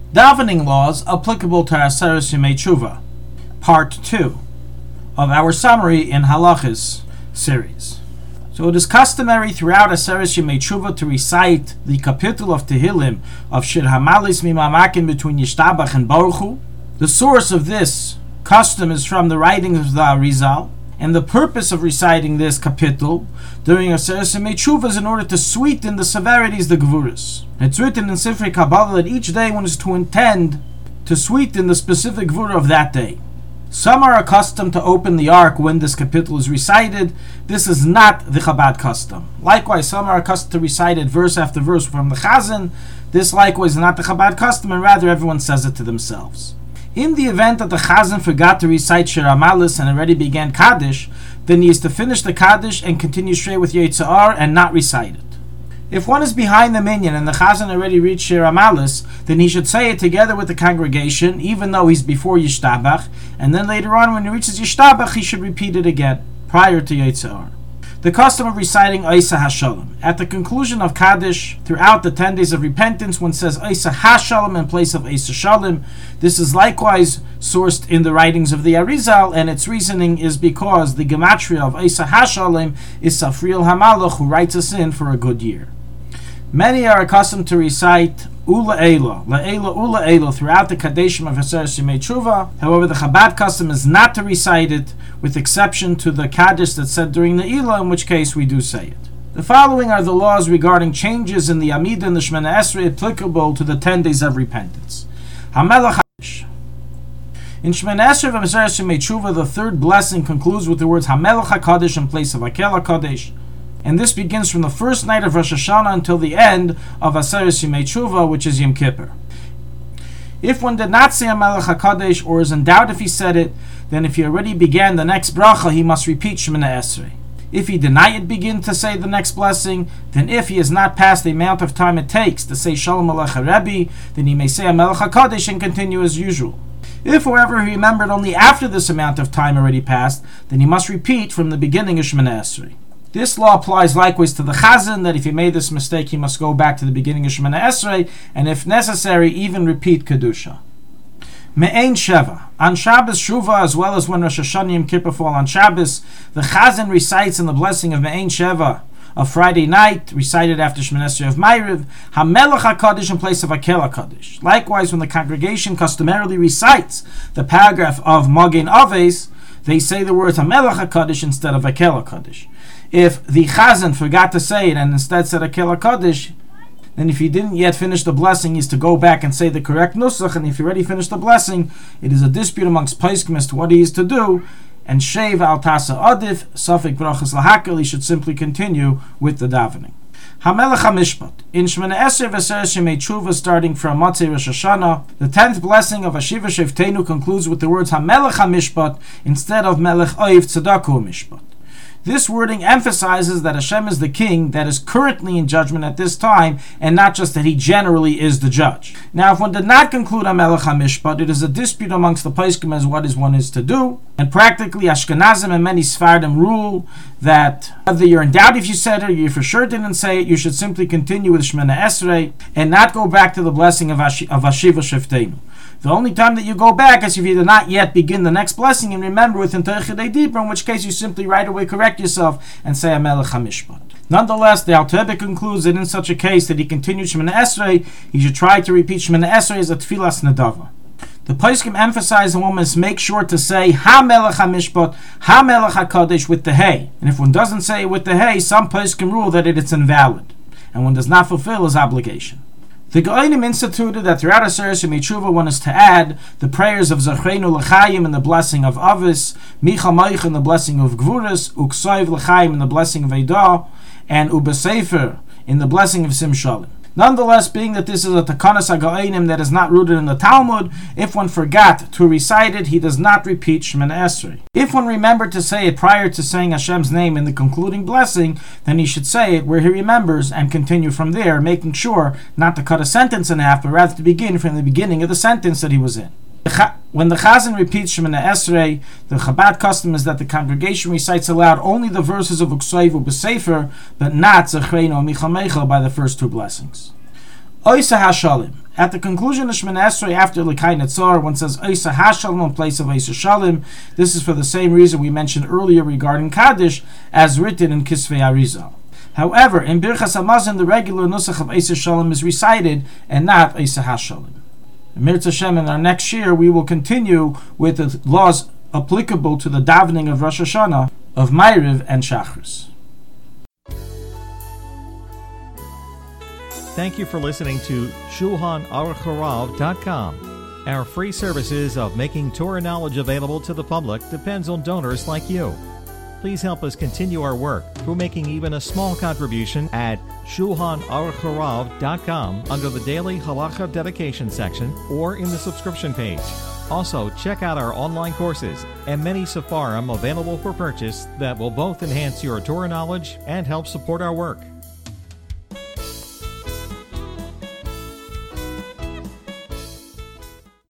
Davening laws applicable to Aseres Yemei Tshuva, Part 2 of our summary in Halachas series. So it is customary throughout Aseres Yemei Tshuva to recite the capital of Tehillim of Shir Hamalis Mimamakin between Yishtabach and Baruch Hu. The source of this custom is from the writings of the Arizal, and the purpose of reciting this capital during Aseres Yemei Tshuva is in order to sweeten the severities, the Gevuras. It's written in Sifrei Kabbalah that each day one is to intend to sweeten the specific Gevura of that day. Some are accustomed to open the ark when this capital is recited. This is not the Chabad custom. Likewise, some are accustomed to recite it verse after verse from the Chazan. This likewise is not the Chabad custom, and rather everyone says it to themselves. In the event that the Chazan forgot to recite Shir Hamalis and already began Kaddish, then he is to finish the Kaddish and continue straight with Yetzirah and not recite it. If one is behind the minyan and the Chazan already reached Shir Hamalis, then he should say it together with the congregation, even though he's before Yishtabach, and then later on when he reaches Yishtabach, he should repeat it again, prior to Yetzirah. The custom of reciting Oisa HaShalom. At the conclusion of Kaddish, throughout the 10 days of repentance, one says Oisa HaShalom in place of Oisa Shalom. This is likewise sourced in the writings of the Arizal, and its reasoning is because the gematria of Oisa HaShalom is Safriel HaMalach, who writes us in for a good year. Many are accustomed to recite Ula Eila, La'ela Ula Eila throughout the Kadeshim of Aseres Yemei Tshuva. However, the Chabad custom is not to recite it, with exception to the Kaddish that's said during the Ila, in which case we do say it. The following are the laws regarding changes in the Amidah and the Shemana Esrei applicable to the 10 days of repentance. Hamelach HaKadosh. In Shemana Esrei of Aseres Yemei Tshuva, the third blessing concludes with the words Hamelach HaKadosh in place of Hakel HaKadosh. And this begins from the first night of Rosh Hashanah until the end of Aseres Yemei Tshuva, which is Yom Kippur. If one did not say Hamelach HaKadosh, or is in doubt if he said it, then if he already began the next bracha, he must repeat Shemana Esrei. If he did not yet begin to say the next blessing, then if he has not passed the amount of time it takes to say Shalom Aleichem Rebbe, then he may say Hamelach HaKadosh and continue as usual. If, however, he remembered only after this amount of time already passed, then he must repeat from the beginning of Shemana Esrei. This law applies likewise to the Chazan, that if he made this mistake, he must go back to the beginning of Shemana Esrei, and if necessary, even repeat Kedusha. Me'ein Sheva. On Shabbos Shuva, as well as when Rosh Hashanah Yom Kippur fall on Shabbos, the Chazan recites in the blessing of Me'ein Sheva, of Friday night, recited after Shemana Esrei of Ma'ariv, Hamelach HaKadosh in place of Hakel HaKadosh. Likewise, when the congregation customarily recites the paragraph of Magen Aves, they say the words Hamelach HaKadosh instead of Hakel HaKadosh. If the Chazan forgot to say it and instead said Hakel HaKadosh, then if he didn't yet finish the blessing, he's to go back and say the correct nusach, and if he already finished the blessing, it is a dispute amongst Poskim as to what he is to do, and Sheiv al Tasa Adif, Safik Brachas Lahakel, he should simply continue with the davening. Hamelach HaMishpat. In Shemana Esrei v'Aseres Yemei Tshuva, starting from Matzei Rosh Hashanah, the 10th blessing of Hashiva Sheftenu concludes with the words Hamelach HaMishpat instead of Melech Oiv Tzedakah Mishpat. This wording emphasizes that Hashem is the king that is currently in judgment at this time, and not just that he generally is the judge. Now, if one did not conclude Hamelach HaMishpat, it is a dispute amongst the Poskim as what is one is to do. And practically, Ashkenazim and many Sfardim rule that whether you're in doubt if you said it or you for sure didn't say it, you should simply continue with Shemana Esrei and not go back to the blessing of Hashiva Sheftenu. The only time that you go back is if you did not yet begin the next blessing and remember within Teichidei Dibra, in which case you simply right away correct yourself and say Hamelach HaMishpat. Nonetheless, the Alter Rebbe concludes that in such a case that he continues Shemana Esrei, he should try to repeat Shemana Esrei as a Tfilas Nedava. The Poskim emphasize that one must make sure to say Hamelach HaMishpat, Hamelach HaKadosh with the Hey. And if one doesn't say it with the Hey, some Poskim rule that it's invalid, and one does not fulfill his obligation. The Goinim instituted that throughout Aseres Yemei Tshuva one is to add the prayers of Zachreinu L'chaim and the blessing of Avis, Micha Moich and the blessing of Gvuras, Uksoiv L'chaim and the blessing of Eidah, and Ubesefer in the blessing of Sim Shalom. Nonetheless, being that this is a Takanas HaGoinim that is not rooted in the Talmud, if one forgot to recite it, he does not repeat Shemana Esrei. If one remembered to say it prior to saying Hashem's name in the concluding blessing, then he should say it where he remembers and continue from there, making sure not to cut a sentence in half, but rather to begin from the beginning of the sentence that he was in. When the Chazan repeats Shemana Esrei, the Chabad custom is that the congregation recites aloud only the verses of Uksoiv U'Besefer, but not Zechreinu Micha Meichel by the first two blessings. Oisa HaShalim. At the conclusion of Shemana Esrei, after L'kai Netzor, one says Eisa HaShalom in place of Eisa Shalim. This is for the same reason we mentioned earlier regarding Kaddish, as written in Kisvei Arizal. However, in Birchas Hamazon, the regular nusach of Eisa Shalom is recited and not Eisa HaShalom. In Mirz Hashem, in our next year, we will continue with the laws applicable to the davening of Rosh Hashanah, of Ma'ariv and Shachris. Thank you for listening to ShulchanAruch.com. Our free services of making Torah knowledge available to the public depends on donors like you. Please help us continue our work through making even a small contribution at ShulchanAruch.com under the Daily Halacha Dedication section or in the subscription page. Also, check out our online courses and many Sefarim available for purchase that will both enhance your Torah knowledge and help support our work.